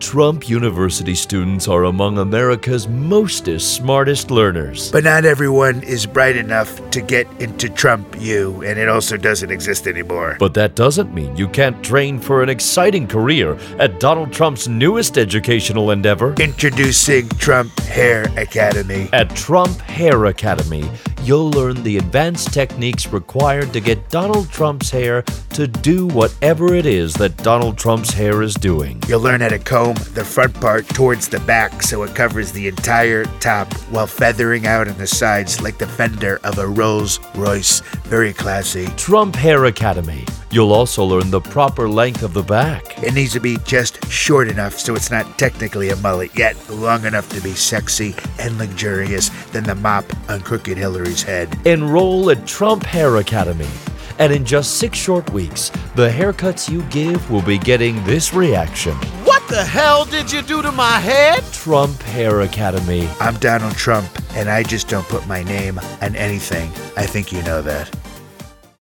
Trump University students are among America's smartest learners. But not everyone is bright enough to get into Trump U, and it also doesn't exist anymore. But that doesn't mean you can't train for an exciting career at Donald Trump's newest educational endeavor. Introducing Trump Hair Academy. At Trump Hair Academy, you'll learn the advanced techniques required to get Donald Trump's hair to do whatever it is that Donald Trump's hair is doing. You'll learn how to comb the front part towards the back so it covers the entire top while feathering out on the sides like the fender of a Rolls Royce. Very classy. Trump Hair Academy. You'll also learn the proper length of the back. It needs to be just short enough so it's not technically a mullet, yet long enough to be sexy and luxurious than the mop on Crooked Hillary's head. Enroll at Trump Hair Academy. And in just 6 short weeks, the haircuts you give will be getting this reaction. What the hell did you do to my head? Trump Hair Academy. I'm Donald Trump, and I just don't put my name on anything. I think you know that.